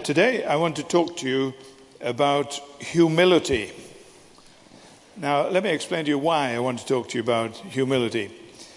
today I want to talk to you about humility. Now, let me explain to you why I want to talk to you about humility.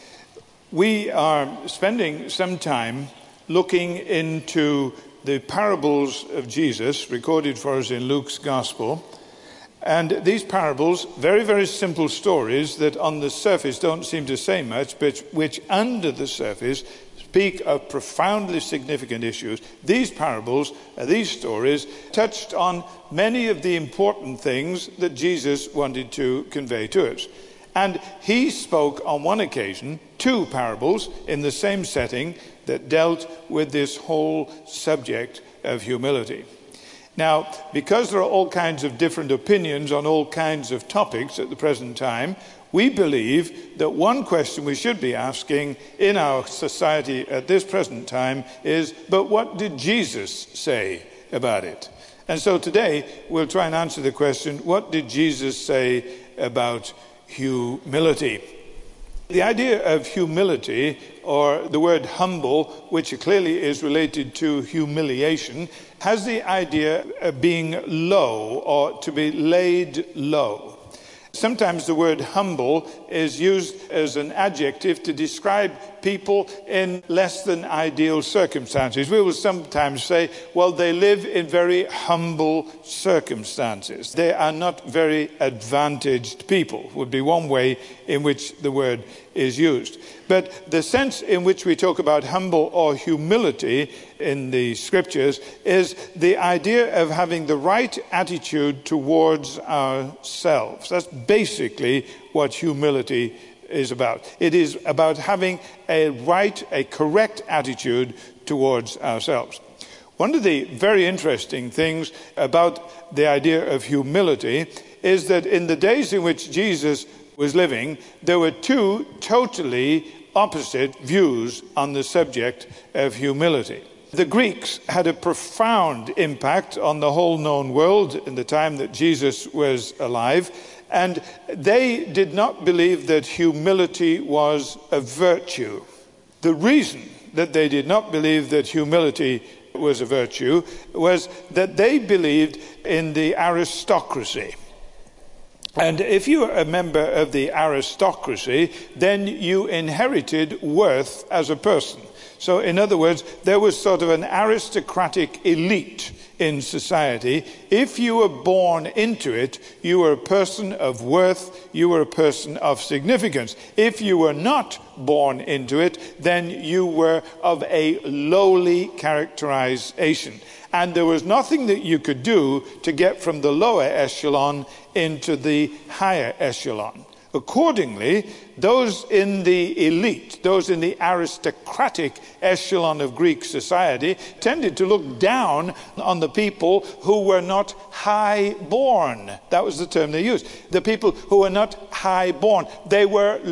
We are spending some time looking into the parables of Jesus recorded for us in Luke's Gospel. And these parables, very, very simple stories that on the surface don't seem to say much, but which under the surface speak of profoundly significant issues. These parables, these stories, touched on many of the important things that Jesus wanted to convey to us. And he spoke on one occasion, 2 parables in the same setting that dealt with this whole subject of humility. Now, because there are all kinds of different opinions on all kinds of topics at the present time, we believe that one question we should be asking in our society at this present time is, but what did Jesus say about it? And so today we'll try and answer the question, what did Jesus say about humility? The idea of humility, or the word humble, which clearly is related to humiliation, has the idea of being low or to be laid low. Sometimes the word humble is used as an adjective to describe people in less than ideal circumstances. We will sometimes say, well, they live in very humble circumstances. They are not very advantaged people, would be one way in which the word is used. But the sense in which we talk about humble or humility in the scriptures is the idea of having the right attitude towards ourselves. That's basically what humility is about. It is about having a correct attitude towards ourselves. One of the very interesting things about the idea of humility is that in the days in which Jesus was living, there were 2 totally opposite views on the subject of humility. The Greeks had a profound impact on the whole known world in the time that Jesus was alive, and they did not believe that humility was a virtue. The reason that they did not believe that humility was a virtue was that they believed in the aristocracy. And if you were a member of the aristocracy, then you inherited worth as a person. So in other words, there was sort of an aristocratic elite in society. If you were born into it, you were a person of worth, you were a person of significance. If you were not born into it, then you were of a lowly characterization. And there was nothing that you could do to get from the lower echelon into the higher echelon. Accordingly, those in the elite, those in the aristocratic echelon of Greek society, tended to look down on the people who were not high-born. That was the term they used. The people who were not high-born. They were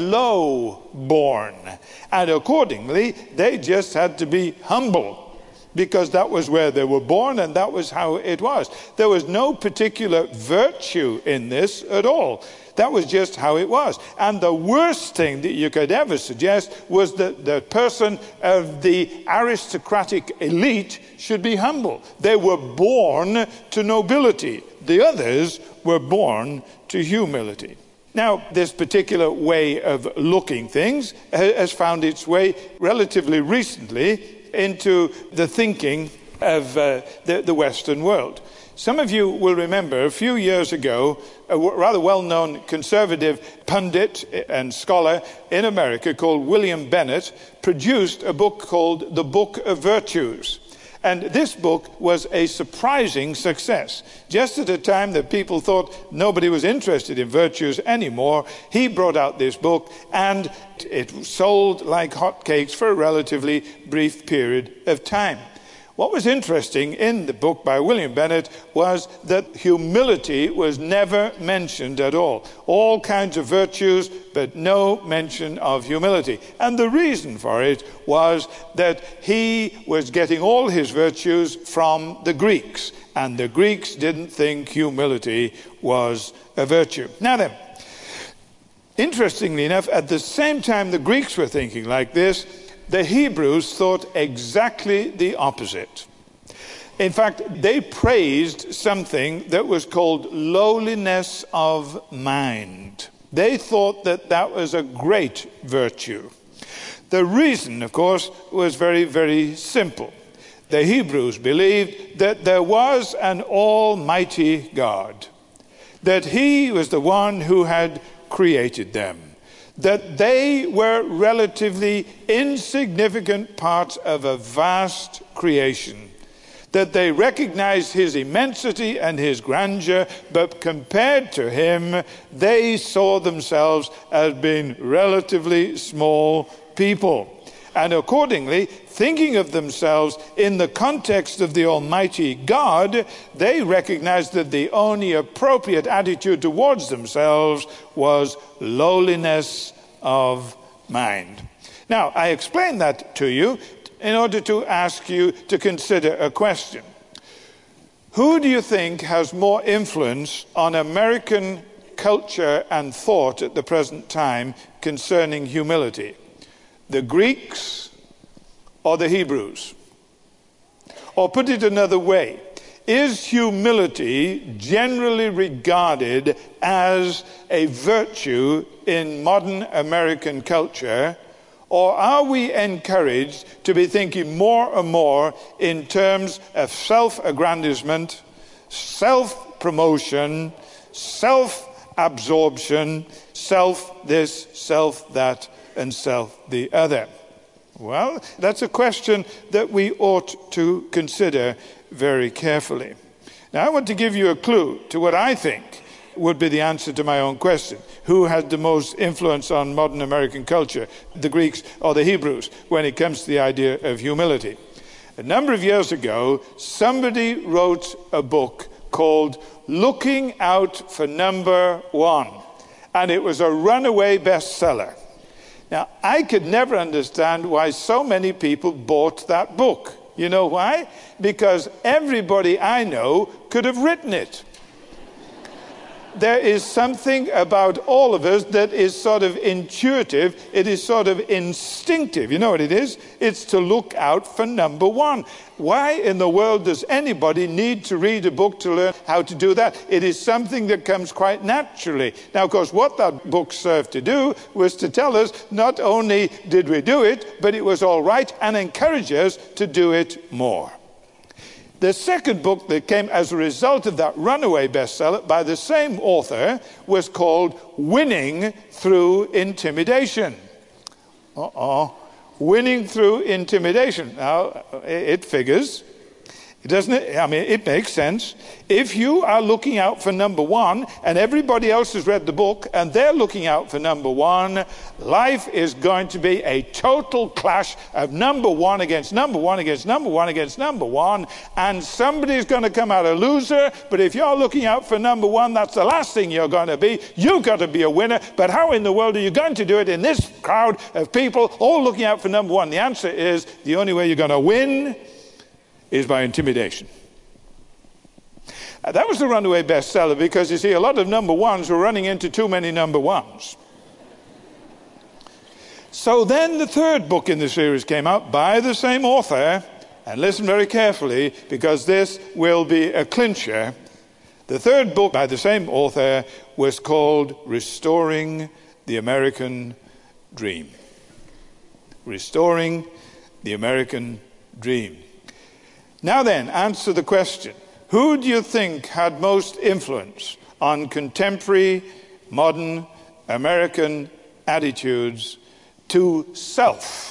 low-born. And accordingly, they just had to be humble, because that was where they were born and that was how it was. There was no particular virtue in this at all. That was just how it was. And the worst thing that you could ever suggest was that the person of the aristocratic elite should be humble. They were born to nobility. The others were born to humility. Now, this particular way of looking things has found its way relatively recently into the thinking of the Western world. Some of you will remember a few years ago, a rather well-known conservative pundit and scholar in America called William Bennett produced a book called The Book of Virtues. And this book was a surprising success. Just at a time that people thought nobody was interested in virtues anymore, he brought out this book and it sold like hotcakes for a relatively brief period of time. What was interesting in the book by William Bennett was that humility was never mentioned at all. All kinds of virtues, but no mention of humility. And the reason for it was that he was getting all his virtues from the Greeks. And the Greeks didn't think humility was a virtue. Now then, interestingly enough, at the same time the Greeks were thinking like this, the Hebrews thought exactly the opposite. In fact, they praised something that was called lowliness of mind. They thought that that was a great virtue. The reason, of course, was very, very simple. The Hebrews believed that there was an almighty God, that he was the one who had created them, that they were relatively insignificant parts of a vast creation, that they recognized his immensity and his grandeur, but compared to him, they saw themselves as being relatively small people. And accordingly, thinking of themselves in the context of the Almighty God, they recognized that the only appropriate attitude towards themselves was lowliness of mind. Now, I explain that to you in order to ask you to consider a question. Who do you think has more influence on American culture and thought at the present time concerning humility? The Greeks or the Hebrews? Or put it another way, is humility generally regarded as a virtue in modern American culture, or are we encouraged to be thinking more and more in terms of self-aggrandizement, self-promotion, self-absorption, self-this, self-that, and self the other? Well, that's a question that we ought to consider very carefully. Now, I want to give you a clue to what I think would be the answer to my own question. Who had the most influence on modern American culture, the Greeks or the Hebrews, when it comes to the idea of humility? A number of years ago, somebody wrote a book called Looking Out for Number One, and it was a runaway bestseller. Now, I could never understand why so many people bought that book. You know why? Because everybody I know could have written it. There is something about all of us that is sort of intuitive. It is sort of instinctive. You know what it is? It's to look out for number one. Why in the world does anybody need to read a book to learn how to do that? It is something that comes quite naturally. Now, of course, what that book served to do was to tell us not only did we do it, but it was all right, and encourage us to do it more. The second book that came as a result of that runaway bestseller by the same author was called Winning Through Intimidation. Winning Through Intimidation. Now, it figures. Doesn't it? I mean, it makes sense. If you are looking out for number one and everybody else has read the book and they're looking out for number one, life is going to be a total clash of number one against number one against number one against number one, and somebody's going to come out a loser. But if you're looking out for number one, that's the last thing you're going to be. You've got to be a winner. But how in the world are you going to do it in this crowd of people all looking out for number one? The answer is the only way you're going to win is by intimidation. That was the runaway bestseller because, you see, a lot of number ones were running into too many number ones. So then the third book in the series came out by the same author, and listen very carefully because this will be a clincher. The third book by the same author was called Restoring the American Dream. Restoring the American Dream. Now then, answer the question. Who do you think had most influence on contemporary, modern American attitudes to self?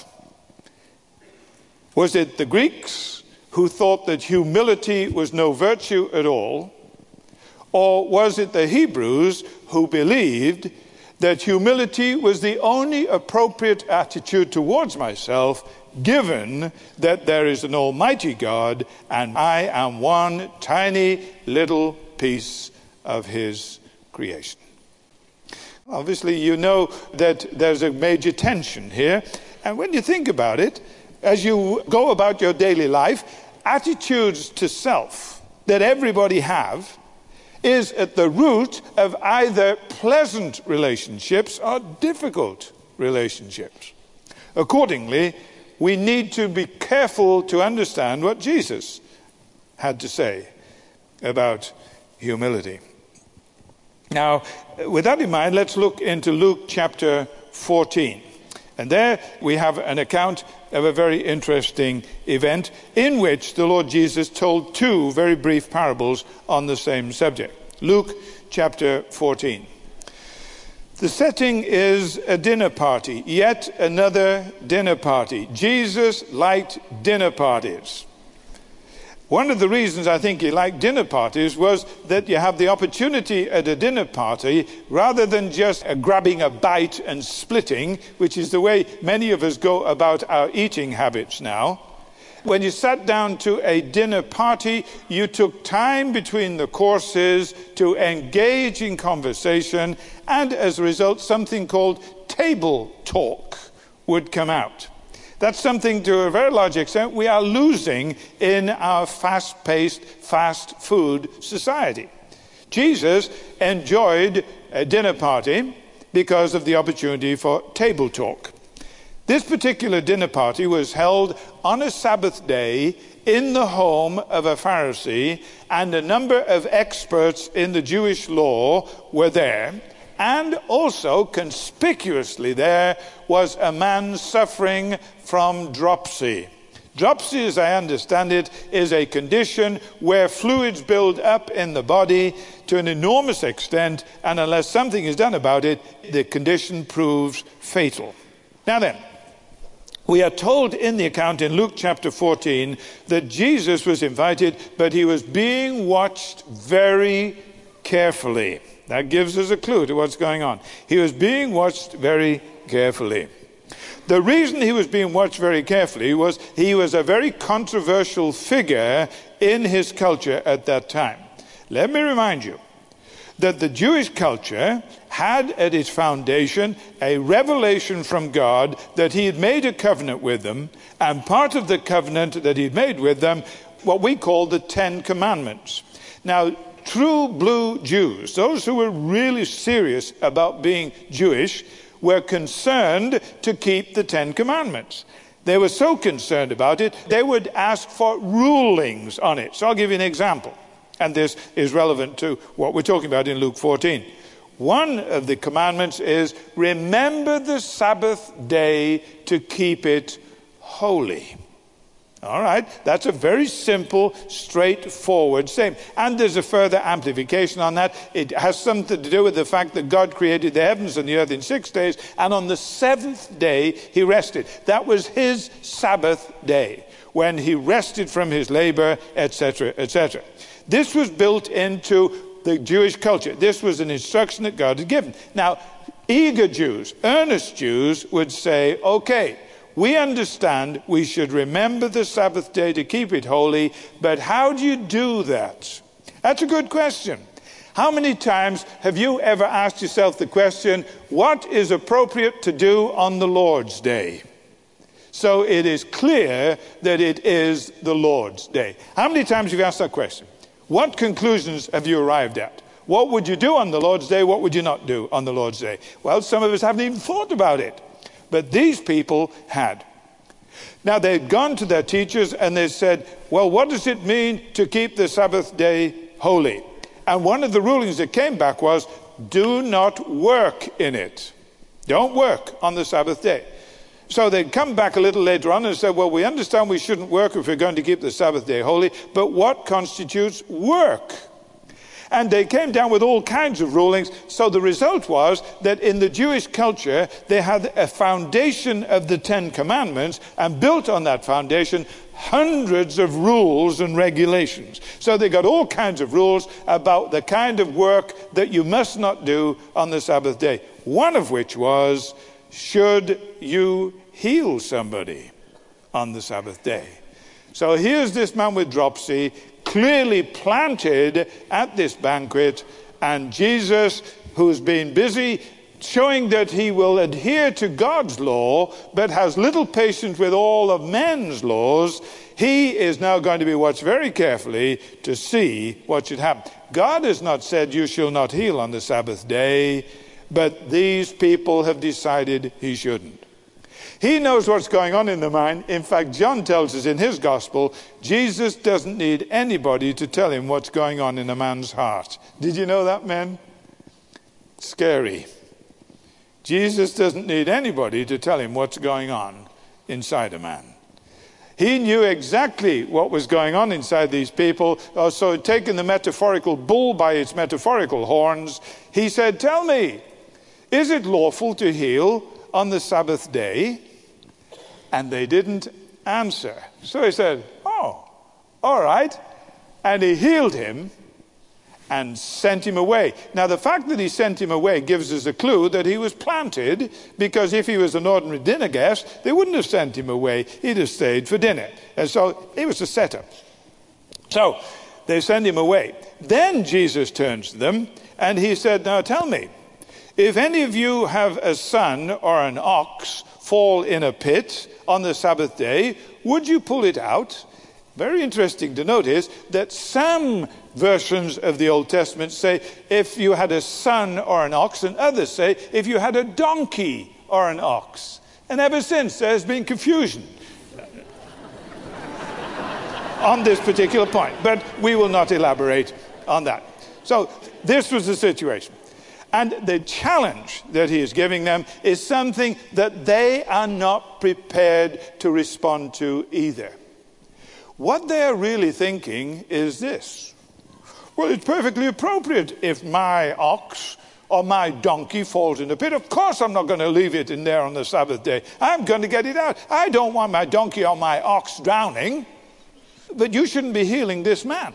Was it the Greeks who thought that humility was no virtue at all? Or was it the Hebrews who believed that humility was the only appropriate attitude towards myself, given that there is an almighty God and I am one tiny little piece of his creation? Obviously, you know that there's a major tension here. And when you think about it, as you go about your daily life, attitudes to self that everybody have is at the root of either pleasant relationships or difficult relationships. Accordingly, we need to be careful to understand what Jesus had to say about humility. Now, with that in mind, let's look into Luke chapter 14. And there we have an account of a very interesting event in which the Lord Jesus told two very brief parables on the same subject. Luke chapter 14. The setting is a dinner party, yet another dinner party. Jesus liked dinner parties. One of the reasons I think he liked dinner parties was that you have the opportunity at a dinner party, rather than just grabbing a bite and splitting, which is the way many of us go about our eating habits now. When you sat down to a dinner party, you took time between the courses to engage in conversation, and as a result, something called table talk would come out. That's something, to a very large extent, we are losing in our fast-paced, fast food society. Jesus enjoyed a dinner party because of the opportunity for table talk. This particular dinner party was held on a Sabbath day in the home of a Pharisee, and a number of experts in the Jewish law were there. And also, conspicuously there, was a man suffering from dropsy. Dropsy, as I understand it, is a condition where fluids build up in the body to an enormous extent, and unless something is done about it, the condition proves fatal. Now then, we are told in the account in Luke chapter 14 that Jesus was invited, but he was being watched very carefully. That gives us a clue to what's going on. He was being watched very carefully. The reason he was being watched very carefully was he was a very controversial figure in his culture at that time. Let me remind you that the Jewish culture had at its foundation a revelation from God that he had made a covenant with them, and part of the covenant that he'd made with them, what we call the Ten Commandments. Now, true blue Jews, those who were really serious about being Jewish, were concerned to keep the Ten Commandments. They were so concerned about it, they would ask for rulings on it. So I'll give you an example. And this is relevant to what we're talking about in Luke 14. One of the commandments is, remember the Sabbath day to keep it holy. All right, that's a very simple, straightforward statement. And there's a further amplification on that. It has something to do with the fact that God created the heavens and the earth in 6 days, and on the seventh day he rested. That was his Sabbath day, when he rested from his labor, etc., etc. This was built into the Jewish culture. This was an instruction that God had given. Now, eager Jews, earnest Jews would say, okay, we understand we should remember the Sabbath day to keep it holy, but how do you do that? That's a good question. How many times have you ever asked yourself the question, what is appropriate to do on the Lord's day? So it is clear that it is the Lord's day. How many times have you asked that question? What conclusions have you arrived at? What would you do on the Lord's day? What would you not do on the Lord's day? Well, some of us haven't even thought about it. But these people had. Now, they'd gone to their teachers and they said, well, what does it mean to keep the Sabbath day holy? And one of the rulings that came back was, do not work in it. Don't work on the Sabbath day. So they'd come back a little later on and said, well, we understand we shouldn't work if we're going to keep the Sabbath day holy, but what constitutes work? And they came down with all kinds of rulings. So the result was that in the Jewish culture, they had a foundation of the Ten Commandments, and built on that foundation, hundreds of rules and regulations. So they got all kinds of rules about the kind of work that you must not do on the Sabbath day. One of which was, should you heal somebody on the Sabbath day? So here's this man with dropsy, clearly planted at this banquet, and Jesus, who's been busy showing that he will adhere to God's law, but has little patience with all of men's laws, he is now going to be watched very carefully to see what should happen. God has not said you shall not heal on the Sabbath day, but these people have decided he shouldn't. He knows what's going on in the mind. In fact, John tells us in his gospel, Jesus doesn't need anybody to tell him what's going on in a man's heart. Did you know that, men? Scary. Jesus doesn't need anybody to tell him what's going on inside a man. He knew exactly what was going on inside these people. So taking the metaphorical bull by its metaphorical horns, he said, tell me, is it lawful to heal on the Sabbath day? And they didn't answer. So he said, oh, all right. And he healed him and sent him away. Now, the fact that he sent him away gives us a clue that he was planted, because if he was an ordinary dinner guest, they wouldn't have sent him away. He'd have stayed for dinner. And so it was a setup. So they send him away. Then Jesus turns to them and he said, now tell me, if any of you have a son or an ox fall in a pit on the Sabbath day, would you pull it out? Very interesting to notice that some versions of the Old Testament say if you had a son or an ox, and others say if you had a donkey or an ox. And ever since there's been confusion on this particular point. But we will not elaborate on that. So this was the situation. And the challenge that he is giving them is something that they are not prepared to respond to either. What they're really thinking is this. Well, it's perfectly appropriate if my ox or my donkey falls in a pit. Of course I'm not going to leave it in there on the Sabbath day. I'm going to get it out. I don't want my donkey or my ox drowning. But you shouldn't be healing this man.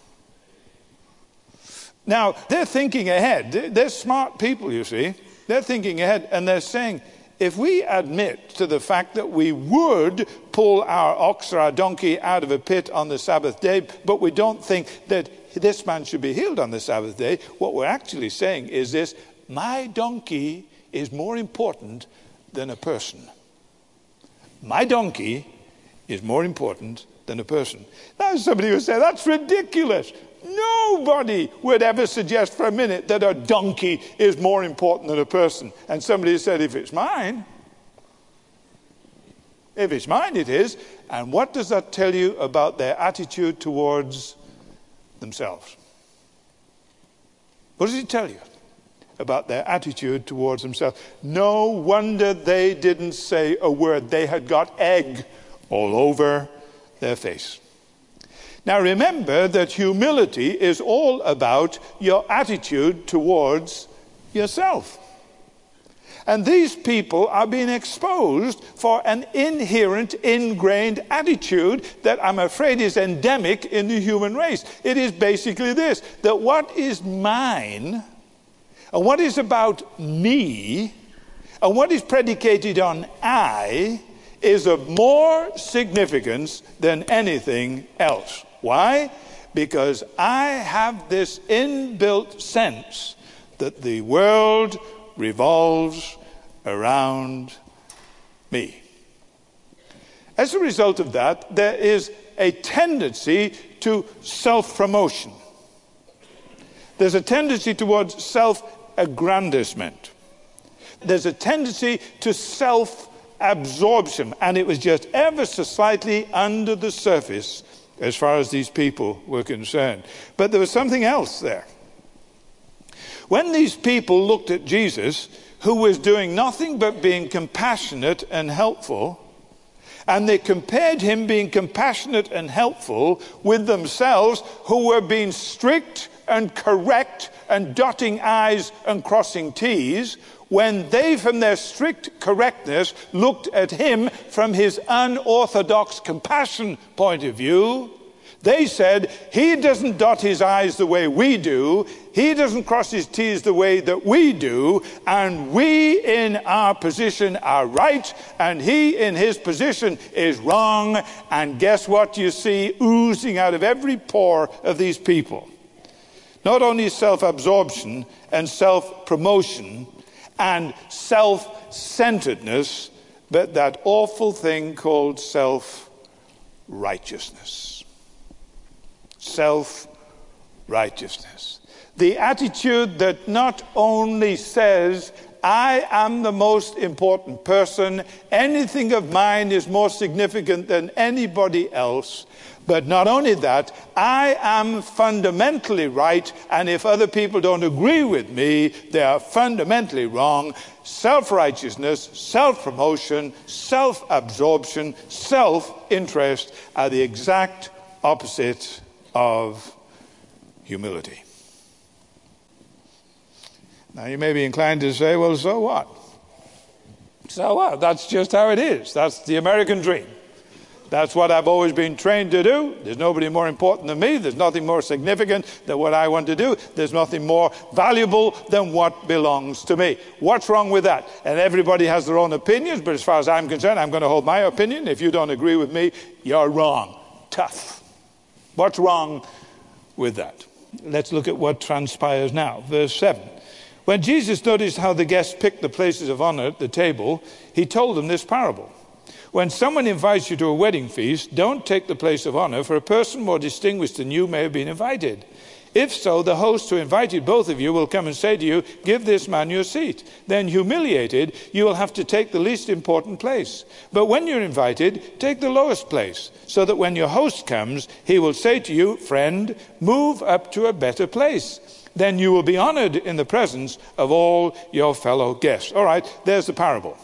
Now, they're thinking ahead. They're smart people, you see. They're thinking ahead, and they're saying, if we admit to the fact that we would pull our ox or our donkey out of a pit on the Sabbath day, but we don't think that this man should be healed on the Sabbath day, what we're actually saying is this: my donkey is more important than a person. My donkey is more important than a person. Now somebody would say, that's ridiculous. Nobody would ever suggest for a minute that a donkey is more important than a person. And somebody said, if it's mine, it is. And what does that tell you about their attitude towards themselves? What does it tell you about their attitude towards themselves? No wonder they didn't say a word. They had got egg all over their face. Now remember that humility is all about your attitude towards yourself. And these people are being exposed for an inherent, ingrained attitude that I'm afraid is endemic in the human race. It is basically this, that what is mine, and what is about me, and what is predicated on I, is of more significance than anything else. Why? Because I have this inbuilt sense that the world revolves around me. As a result of that, there is a tendency to self-promotion. There's a tendency towards self-aggrandizement. There's a tendency to self-absorption, and it was just ever so slightly under the surface as far as these people were concerned. But there was something else there. When these people looked at Jesus, who was doing nothing but being compassionate and helpful, and they compared him being compassionate and helpful with themselves, who were being strict and correct and dotting I's and crossing T's, when they, from their strict correctness, looked at him from his unorthodox compassion point of view, they said, he doesn't dot his I's the way we do, he doesn't cross his T's the way that we do, and we in our position are right, and he in his position is wrong. And guess what you see oozing out of every pore of these people? Not only self-absorption and self-promotion and self-centeredness, but that awful thing called self-righteousness. Self-righteousness. The attitude that not only says, I am the most important person. Anything of mine is more significant than anybody else. But not only that, I am fundamentally right, and if other people don't agree with me, they are fundamentally wrong. Self-righteousness, self-promotion, self-absorption, self-interest are the exact opposite of humility. Now, you may be inclined to say, well, so what? So what? That's just how it is. That's the American dream. That's what I've always been trained to do. There's nobody more important than me. There's nothing more significant than what I want to do. There's nothing more valuable than what belongs to me. What's wrong with that? And everybody has their own opinions, but as far as I'm concerned, I'm going to hold my opinion. If you don't agree with me, you're wrong. Tough. What's wrong with that? Let's look at what transpires now. Verse 7. When Jesus noticed how the guests picked the places of honor at the table, he told them this parable. When someone invites you to a wedding feast, don't take the place of honor, for a person more distinguished than you may have been invited. If so, the host who invited both of you will come and say to you, give this man your seat. Then, humiliated, you will have to take the least important place. But when you're invited, take the lowest place, so that when your host comes, he will say to you, friend, move up to a better place. Then you will be honored in the presence of all your fellow guests. All right, there's the parable.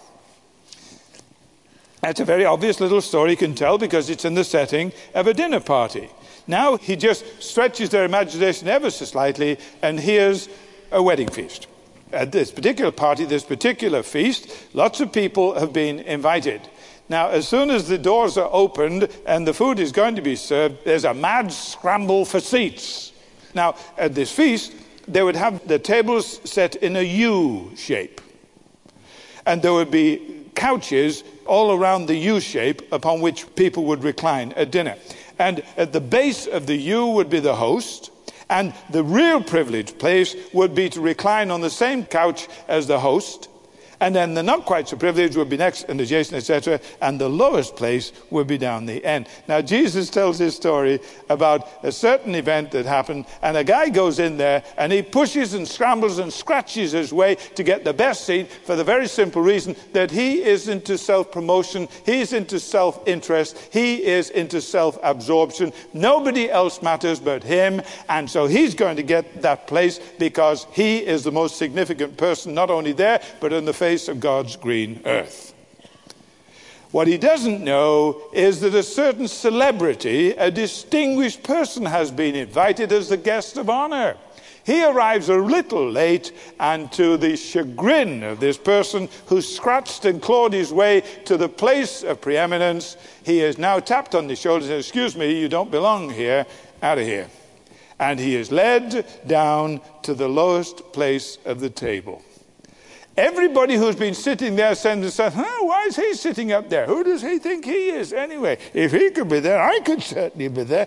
That's a very obvious little story you can tell because it's in the setting of a dinner party. Now he just stretches their imagination ever so slightly, and here's a wedding feast. At this particular party, this particular feast, lots of people have been invited. Now, as soon as the doors are opened and the food is going to be served, there's a mad scramble for seats. Now, at this feast, they would have the tables set in a U shape. And there would be couches all around the U shape upon which people would recline at dinner. And at the base of the U would be the host, and the real privileged place would be to recline on the same couch as the host, and then the not quite so privileged would be next and adjacent, etc., and the lowest place would be down the end. Now, Jesus tells this story about a certain event that happened, and a guy goes in there, and he pushes and scrambles and scratches his way to get the best seat for the very simple reason that he is into self-promotion, he's into self-interest, he is into self-absorption. Nobody else matters but him, and so he's going to get that place because he is the most significant person, not only there, but in the face of God's green earth. What he doesn't know is that a certain celebrity, a distinguished person, has been invited as the guest of honor. He arrives a little late, and to the chagrin of this person who scratched and clawed his way to the place of preeminence, he is now tapped on the shoulder and says, excuse me, you don't belong here, out of here. And he is led down to the lowest place of the table. Everybody who's been sitting there says to themselves, why is he sitting up there? Who does he think he is anyway? If he could be there, I could certainly be there.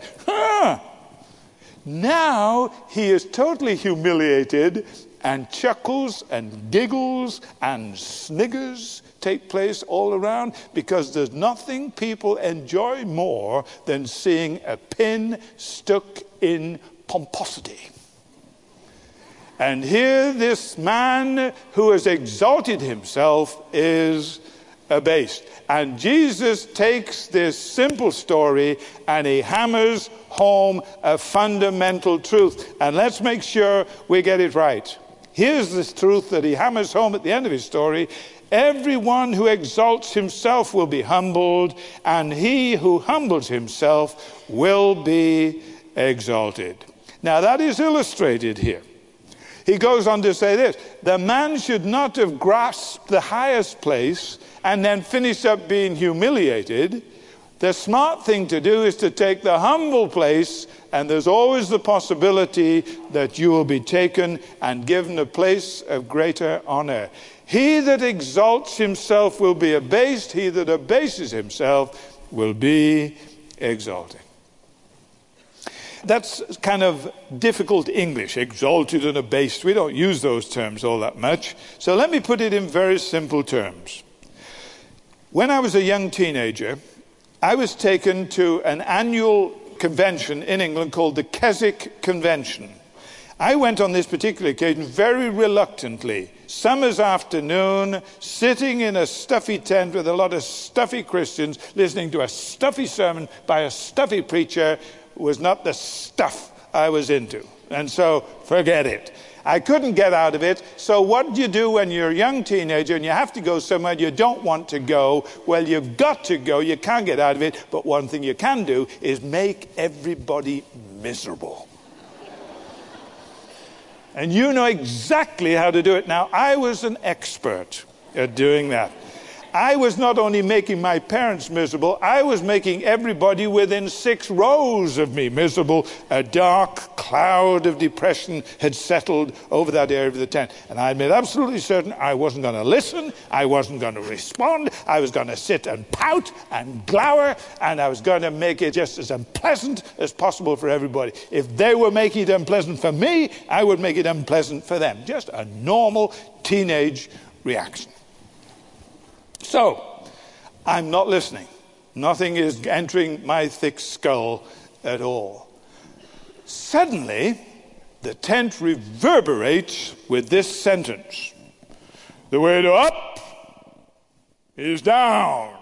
Now he is totally humiliated, and chuckles and giggles and sniggers take place all around, because there's nothing people enjoy more than seeing a pin stuck in pomposity. And here this man who has exalted himself is abased. And Jesus takes this simple story and he hammers home a fundamental truth. And let's make sure we get it right. Here's this truth that he hammers home at the end of his story. Everyone who exalts himself will be humbled, and he who humbles himself will be exalted. Now that is illustrated here. He goes on to say this: the man should not have grasped the highest place and then finish up being humiliated. The smart thing to do is to take the humble place, and there's always the possibility that you will be taken and given a place of greater honor. He that exalts himself will be abased. He that abases himself will be exalted. That's kind of difficult English, exalted and abased. We don't use those terms all that much. So let me put it in very simple terms. When I was a young teenager, I was taken to an annual convention in England called the Keswick Convention. I went on this particular occasion very reluctantly. Summer's afternoon, sitting in a stuffy tent with a lot of stuffy Christians, listening to a stuffy sermon by a stuffy preacher was not the stuff I was into. And so, forget it. I couldn't get out of it. So what do you do when you're a young teenager and you have to go somewhere you don't want to go? Well, you've got to go. You can't get out of it. But one thing you can do is make everybody miserable. And you know exactly how to do it. Now, I was an expert at doing that. I was not only making my parents miserable, I was making everybody within 6 rows of me miserable. A dark cloud of depression had settled over that area of the tent. And I had made absolutely certain I wasn't going to listen, I wasn't going to respond, I was going to sit and pout and glower, and I was going to make it just as unpleasant as possible for everybody. If they were making it unpleasant for me, I would make it unpleasant for them. Just a normal teenage reaction. So, I'm not listening. Nothing is entering my thick skull at all. Suddenly, the tent reverberates with this sentence. The way to up is down.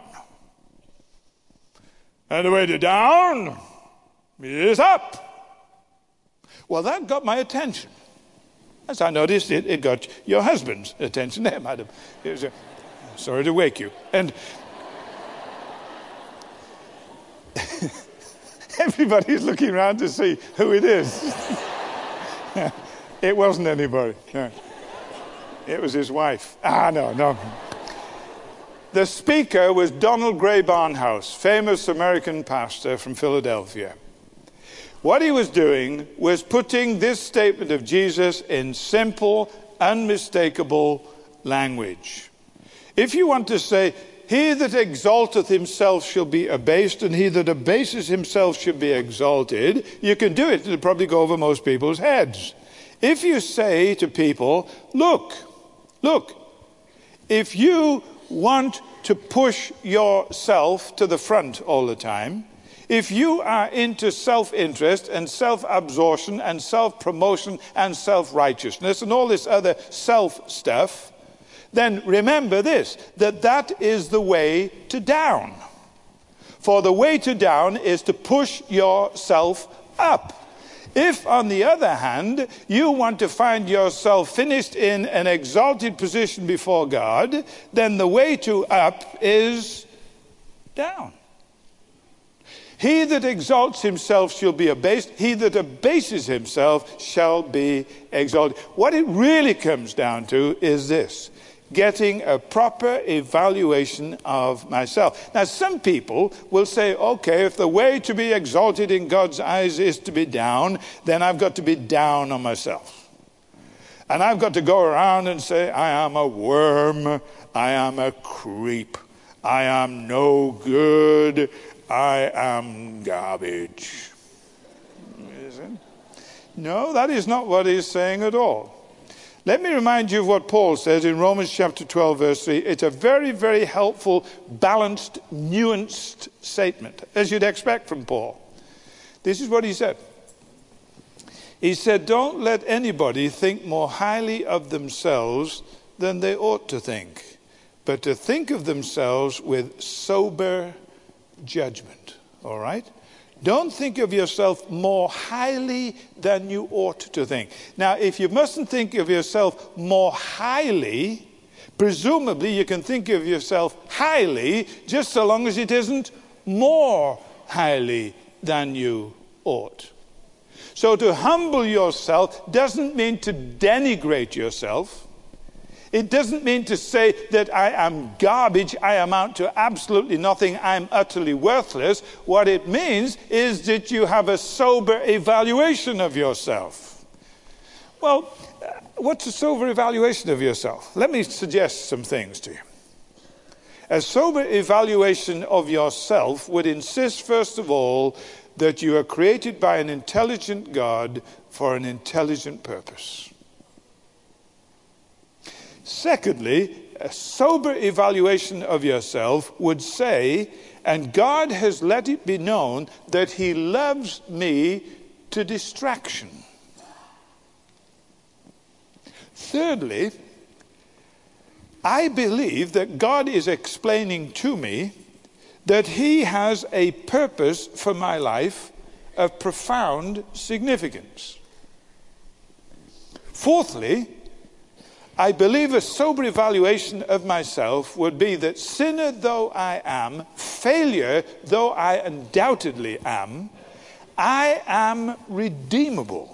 And the way to down is up. Well, that got my attention. As I noticed, it got your husband's attention there, madam. Sorry to wake you. And everybody's looking around to see who it is. It wasn't anybody. No. It was his wife. No. The speaker was Donald Gray Barnhouse, famous American pastor from Philadelphia. What he was doing was putting this statement of Jesus in simple, unmistakable language. If you want to say, he that exalteth himself shall be abased, and he that abases himself shall be exalted, you can do it. It'll probably go over most people's heads. If you say to people, look, if you want to push yourself to the front all the time, if you are into self-interest and self-absorption and self-promotion and self-righteousness and all this other self stuff, then remember this, that is the way to down. For the way to down is to push yourself up. If, on the other hand, you want to find yourself finished in an exalted position before God, then the way to up is down. He that exalts himself shall be abased. He that abases himself shall be exalted. What it really comes down to is this: getting a proper evaluation of myself. Now, some people will say, okay, if the way to be exalted in God's eyes is to be down, then I've got to be down on myself. And I've got to go around and say, I am a worm, I am a creep, I am no good, I am garbage. Is it? No, that is not what he's saying at all. Let me remind you of what Paul says in Romans chapter 12, verse 3. It's a very, very helpful, balanced, nuanced statement, as you'd expect from Paul. This is what he said. He said, don't let anybody think more highly of themselves than they ought to think, but to think of themselves with sober judgment. All right? Don't think of yourself more highly than you ought to think. Now, if you mustn't think of yourself more highly, presumably you can think of yourself highly, just so long as it isn't more highly than you ought. So to humble yourself doesn't mean to denigrate yourself. It doesn't mean to say that I am garbage, I amount to absolutely nothing, I'm utterly worthless. What it means is that you have a sober evaluation of yourself. Well, what's a sober evaluation of yourself? Let me suggest some things to you. A sober evaluation of yourself would insist, first of all, that you are created by an intelligent God for an intelligent purpose. Secondly, a sober evaluation of yourself would say, and God has let it be known that he loves me to distraction. Thirdly, I believe that God is explaining to me that he has a purpose for my life of profound significance. Fourthly, I believe a sober evaluation of myself would be that sinner though I am, failure though I undoubtedly am, I am redeemable.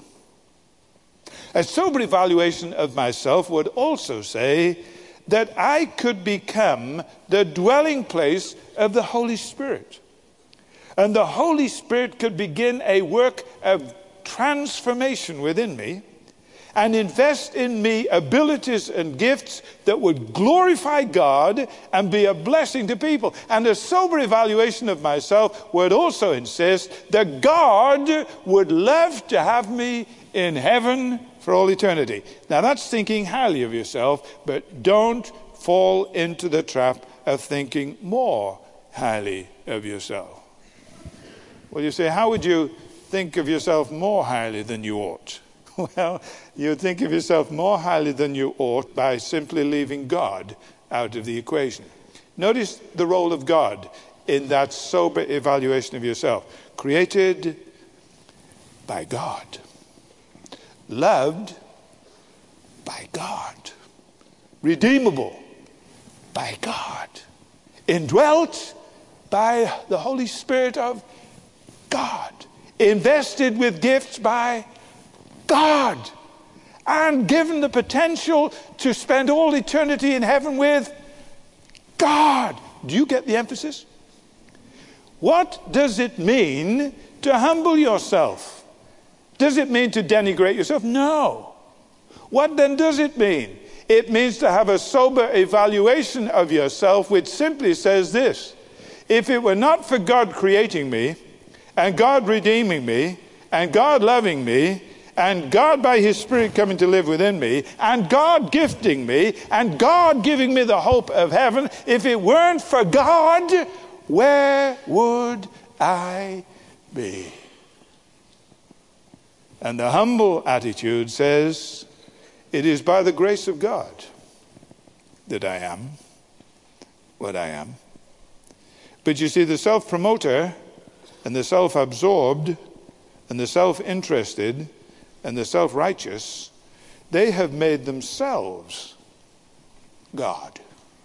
A sober evaluation of myself would also say that I could become the dwelling place of the Holy Spirit. And the Holy Spirit could begin a work of transformation within me and invest in me abilities and gifts that would glorify God and be a blessing to people. And a sober evaluation of myself would also insist that God would love to have me in heaven for all eternity. Now that's thinking highly of yourself, but don't fall into the trap of thinking more highly of yourself. Well, you say, how would you think of yourself more highly than you ought? Well, you think of yourself more highly than you ought by simply leaving God out of the equation. Notice the role of God in that sober evaluation of yourself. Created by God. Loved by God. Redeemable by God. Indwelt by the Holy Spirit of God. Invested with gifts by God. And given the potential to spend all eternity in heaven with God. Do you get the emphasis? What does it mean to humble yourself? Does it mean to denigrate yourself? No. What then does it mean? It means to have a sober evaluation of yourself, which simply says this: if it were not for God creating me, and God redeeming me, and God loving me, and God by his Spirit coming to live within me, and God gifting me, and God giving me the hope of heaven, if it weren't for God, where would I be? And the humble attitude says, it is by the grace of God that I am what I am. But you see, the self-promoter and the self-absorbed and the self-interested and the self-righteous, they have made themselves God.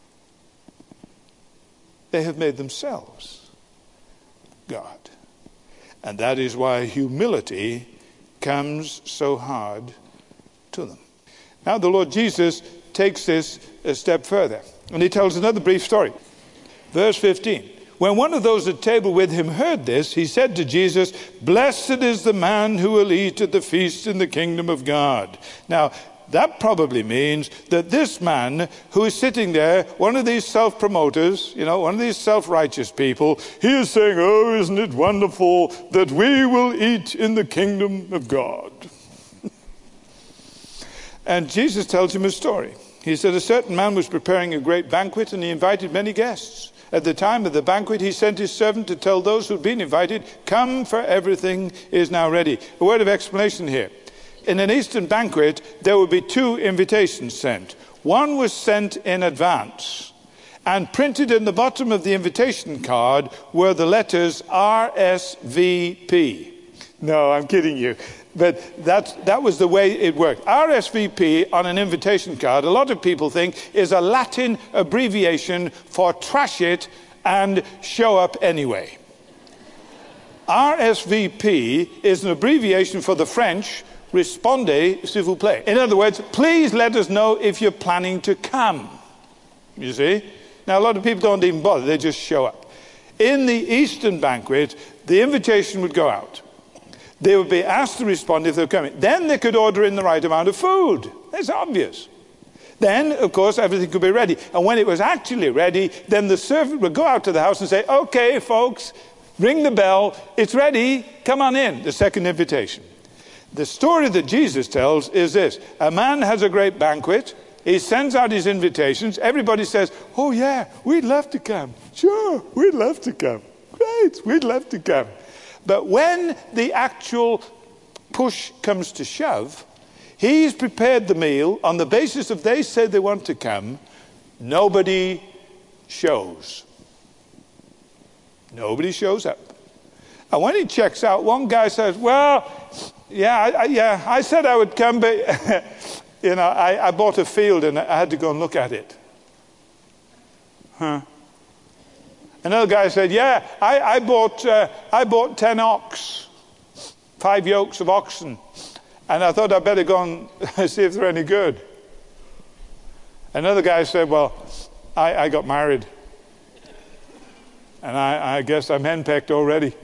They have made themselves God. And that is why humility comes so hard to them. Now the Lord Jesus takes this a step further, and he tells another brief story. Verse 15. When one of those at table with him heard this, he said to Jesus, "Blessed is the man who will eat at the feast in the kingdom of God." Now, that probably means that this man who is sitting there, one of these self-promoters, one of these self-righteous people, he is saying, "Oh, isn't it wonderful that we will eat in the kingdom of God?" And Jesus tells him a story. He said, a certain man was preparing a great banquet, and he invited many guests. At the time of the banquet, he sent his servant to tell those who had been invited, "Come, for everything is now ready." A word of explanation here. In an Eastern banquet, there would be 2 invitations sent. One was sent in advance, and printed in the bottom of the invitation card were the letters RSVP. No, I'm kidding you. But that was the way it worked. RSVP on an invitation card, a lot of people think, is a Latin abbreviation for trash it and show up anyway. RSVP is an abbreviation for the French, Respondez, s'il vous plaît. In other words, please let us know if you're planning to come. You see? Now, a lot of people don't even bother. They just show up. In the Eastern banquet, the invitation would go out. They would be asked to respond if they're coming. Then they could order in the right amount of food. That's obvious. Then, of course, everything could be ready. And when it was actually ready, then the servant would go out to the house and say, "Okay, folks, ring the bell. It's ready. Come on in." The second invitation. The story that Jesus tells is this. A man has a great banquet. He sends out his invitations. Everybody says, "Oh, yeah, we'd love to come. Sure, we'd love to come. Great, we'd love to come." But when the actual push comes to shove, He's prepared the meal on the basis of they say they want to come. Nobody shows. Nobody shows up. And when he checks out, one guy says, well, I said I would come, but I bought a field and I had to go and look at it. Another guy said, I bought 10 ox, 5 yokes of oxen, and I thought I'd better go and see if they're any good. Another guy said, well, I got married, and I guess I'm henpecked already.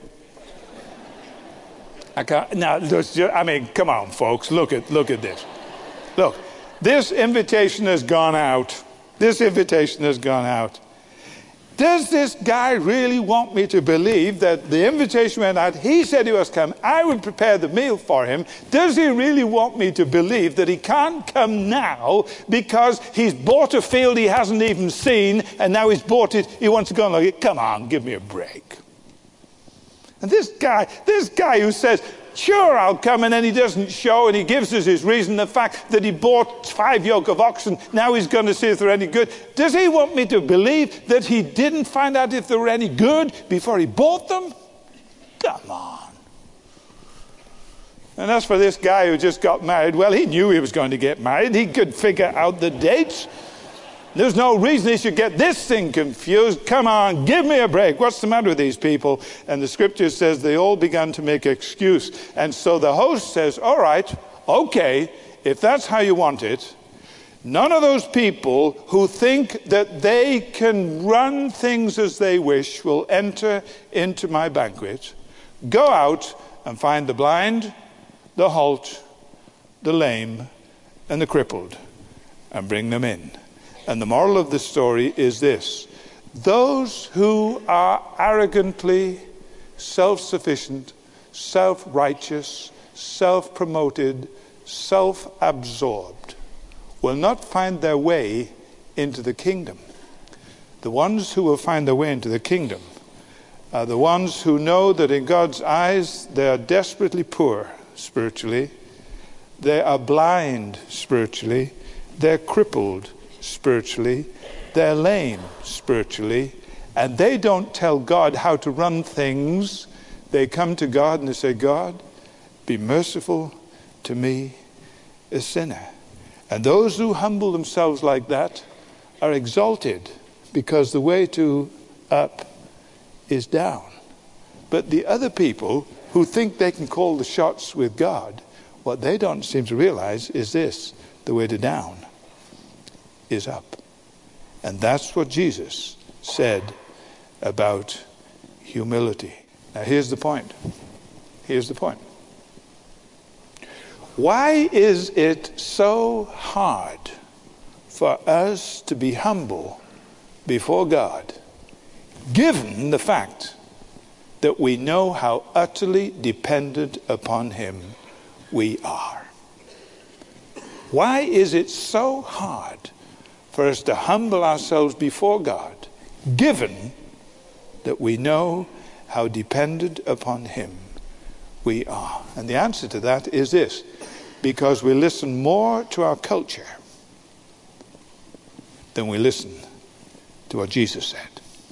I can't. Now, come on, folks. Look at this. Look, this invitation has gone out. This invitation has gone out. Does this guy really want me to believe that the invitation went out? He said he was come. I would prepare the meal for him. Does he really want me to believe that he can't come now because he's bought a field he hasn't even seen, and now he's bought it, he wants to go and look at it? Come on, give me a break. And this guy who says, sure, I'll come, and then he doesn't show, and he gives us his reason, the fact that he bought 5 yoke of oxen, now he's going to see if they're any good. Does he want me to believe that he didn't find out if they were any good before he bought them? Come on. And as for this guy who just got married, well, he knew he was going to get married. He could figure out the dates. There's no reason he should get this thing confused. Come on, give me a break. What's the matter with these people? And the scripture says they all began to make excuse. And so the host says, all right, okay, if that's how you want it, none of those people who think that they can run things as they wish will enter into my banquet. Go out and find the blind, the halt, the lame, and the crippled, and bring them in. And the moral of the story is this: those who are arrogantly self-sufficient, self-righteous, self-promoted, self-absorbed will not find their way into the kingdom. The ones who will find their way into the kingdom are the ones who know that in God's eyes they are desperately poor spiritually, they are blind spiritually, they're crippled spiritually, they're lame spiritually, and they don't tell God how to run things. They come to God and they say, God, be merciful to me, a sinner. And those who humble themselves like that are exalted, because the way to up is down. But the other people who think they can call the shots with God, what they don't seem to realize is this: the way to down is up. And that's what Jesus said about humility. Now here's the point. Here's the point. Why is it so hard for us to be humble before God, given the fact that we know how utterly dependent upon Him we are? Why is it so hard for us to humble ourselves before God, given that we know how dependent upon Him we are? And the answer to that is this: because we listen more to our culture than we listen to what Jesus said.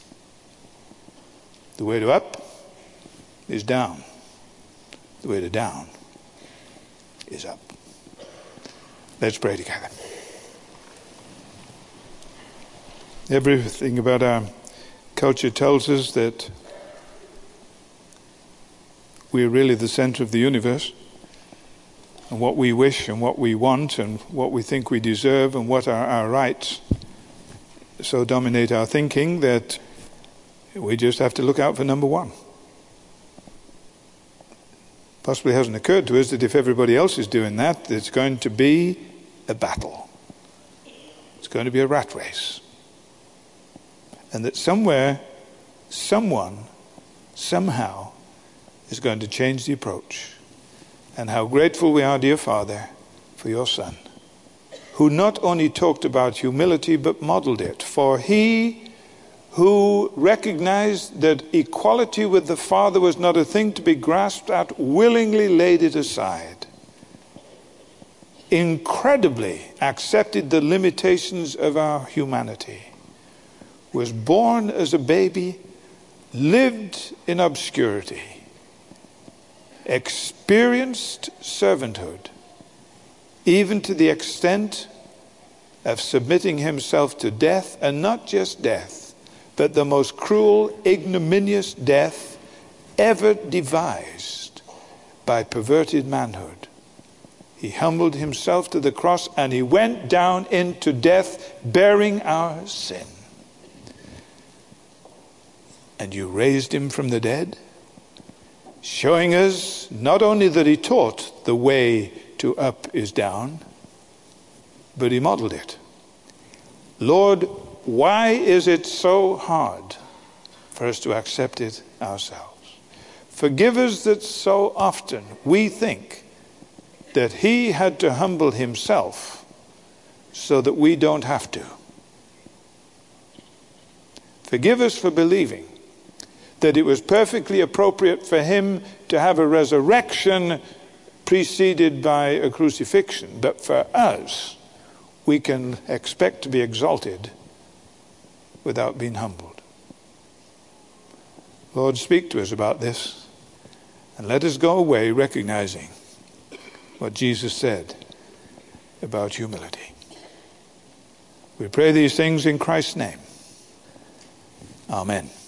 The way to up is down. The way to down is up. Let's pray together. Everything about our culture tells us that we're really the center of the universe, and what we wish and what we want and what we think we deserve and what are our rights so dominate our thinking that we just have to look out for number one. Possibly hasn't occurred to us that if everybody else is doing that, it's going to be a battle. It's going to be a rat race. And that somewhere, someone, somehow is going to change the approach. And how grateful we are, dear Father, for your Son, who not only talked about humility but modeled it. For he who recognized that equality with the Father was not a thing to be grasped at, willingly laid it aside incredibly accepted the limitations of our humanity, was born as a baby, lived in obscurity, experienced servanthood, even to the extent of submitting himself to death, and not just death, but the most cruel, ignominious death ever devised by perverted manhood. He humbled himself to the cross, and he went down into death bearing our sin. And you raised him from the dead, showing us not only that he taught the way to up is down, but he modeled it. Lord, why is it so hard for us to accept it ourselves? Forgive us that so often we think that he had to humble himself so that we don't have to. Forgive us for believing that it was perfectly appropriate for him to have a resurrection preceded by a crucifixion. But for us, we can expect to be exalted without being humbled. Lord, speak to us about this, and let us go away recognizing what Jesus said about humility. We pray these things in Christ's name. Amen.